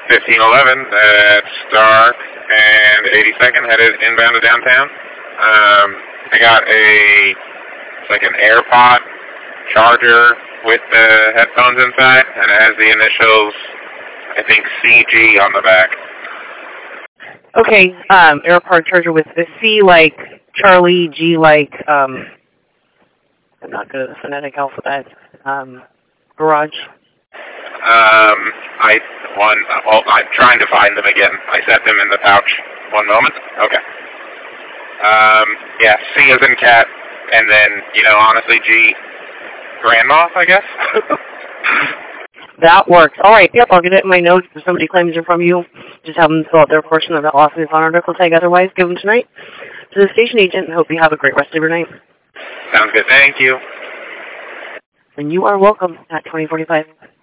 1511 at Stark and 82nd, headed inbound to downtown. I got it's like an AirPod charger with the headphones inside, and it has the initials, I think, CG on the back. Okay, AirPod charger with the C like Charlie, G like, I'm not good at the phonetic alphabet, garage. I'm trying to find them again. I set them in the pouch. One moment. Okay. Yeah, C as in cat, and then, honestly, G, grandma, I guess. That works. All right, yep, I'll get it in my notes. If somebody claims they're from you, just have them fill out their portion of that lost and found article tag. Otherwise, give them tonight to the station agent, and hope you have a great rest of your night. Sounds good. Thank you. And you are welcome at 2045.